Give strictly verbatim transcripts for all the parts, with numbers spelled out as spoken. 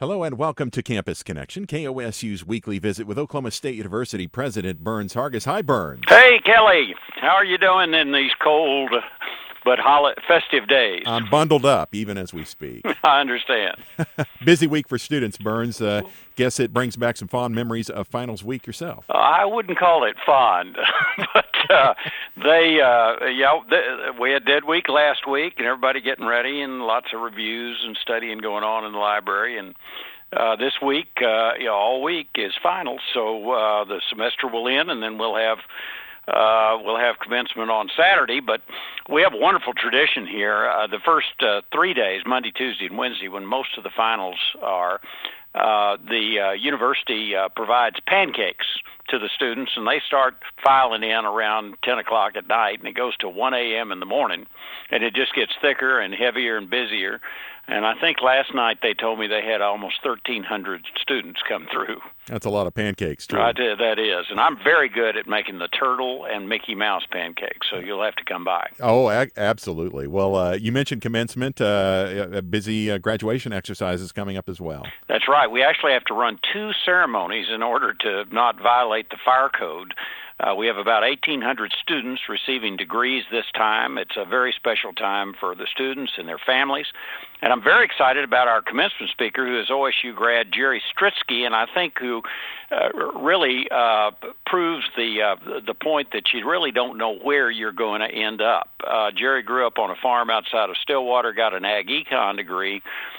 Hello and welcome to Campus Connection, K O S U's weekly visit with Oklahoma State University President Burns Hargis. Hi, Burns. Hey, Kelly. How are you doing in these cold but hol- festive days? I'm bundled up even as we speak. I understand. Busy week for students, Burns. Uh, guess it brings back some fond memories of finals week yourself. Uh, I wouldn't call it fond, but uh, they, uh, you know, they, we had dead week last week, and everybody getting ready, and lots of reviews and studying going on in the library, and uh, this week, uh, you know, all week is finals, so uh, the semester will end, and then we'll have. Uh, we'll have commencement on Saturday, but we have a wonderful tradition here. Uh, the first uh, three days, Monday, Tuesday, and Wednesday, when most of the finals are, uh, the uh, university uh, provides pancakes to the students, and they start filing in around ten o'clock at night, and it goes to one a.m. in the morning, and it just gets thicker and heavier and busier. And I think last night they told me they had almost thirteen hundred students come through. That's a lot of pancakes, too. Right, that is. And I'm very good at making the turtle and Mickey Mouse pancakes, so you'll have to come by. Oh, a- absolutely. Well, uh, you mentioned commencement, uh, a busy uh, graduation exercises coming up as well. That's right. We actually have to run two ceremonies in order to not violate the fire code. Uh, we have about eighteen hundred students receiving degrees this time. It's a very special time for the students and their families. And I'm very excited about our commencement speaker, who is O S U grad Jerry Stritsky, and I think who uh, really uh, proves the uh, the point that you really don't know where you're going to end up. Uh, Jerry grew up on a farm outside of Stillwater, got an ag econ degree,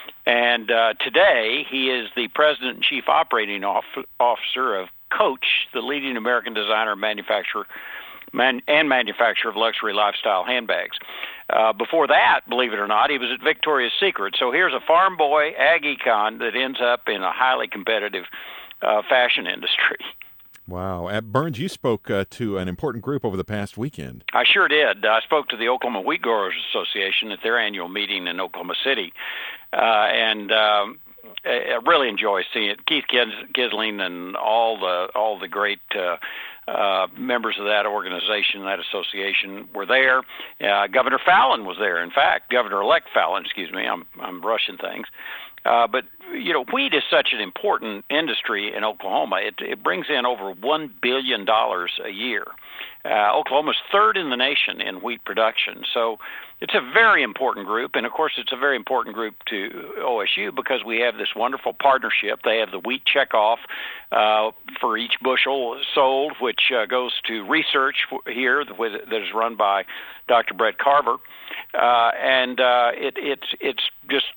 and uh, today he is the president and chief operating off- officer of Coach, the leading American designer, manufacturer, man, and manufacturer of luxury lifestyle handbags. Uh, before that, believe it or not, he was at Victoria's Secret. So here's a farm boy, ag econ, that ends up in a highly competitive uh, fashion industry. Wow. Uh, Burns, you spoke uh, to an important group over the past weekend. I sure did. I spoke to the Oklahoma Wheat Growers Association at their annual meeting in Oklahoma City, uh, and um, I really enjoy seeing it. Keith Kisling and all the all the great uh, uh, members of that organization, that association, were there. Uh, Governor Fallon was there. In fact, Governor-elect Fallon, excuse me, I'm I'm rushing things. Uh, but, you know, wheat is such an important industry in Oklahoma. It, it brings in over one billion dollars a year. Uh, Oklahoma's third in the nation in wheat production. So it's a very important group. And, of course, it's a very important group to O S U because we have this wonderful partnership. They have the wheat checkoff uh, for each bushel sold, which uh, goes to research here that is run by Doctor Brett Carver. Uh, and uh, it, it's it's just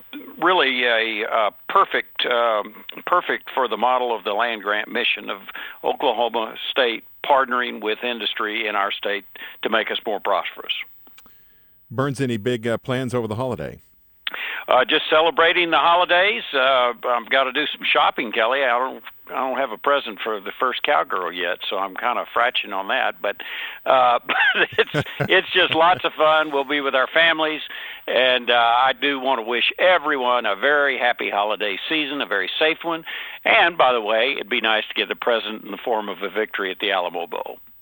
really a uh, perfect, um, perfect for the model of the land grant mission of Oklahoma State partnering with industry in our state to make us more prosperous. Burns, any big uh, plans over the holiday? Uh, just celebrating the holidays. Uh, I've got to do some shopping, Kelly. I don't, I don't have a present for the first cowgirl yet, so I'm kind of fratching on that. But, uh, but it's it's just lots of fun. We'll be with our families, and uh, I do want to wish everyone a very happy holiday season, a very safe one. And by the way, it'd be nice to get the present in the form of a victory at the Alamo Bowl.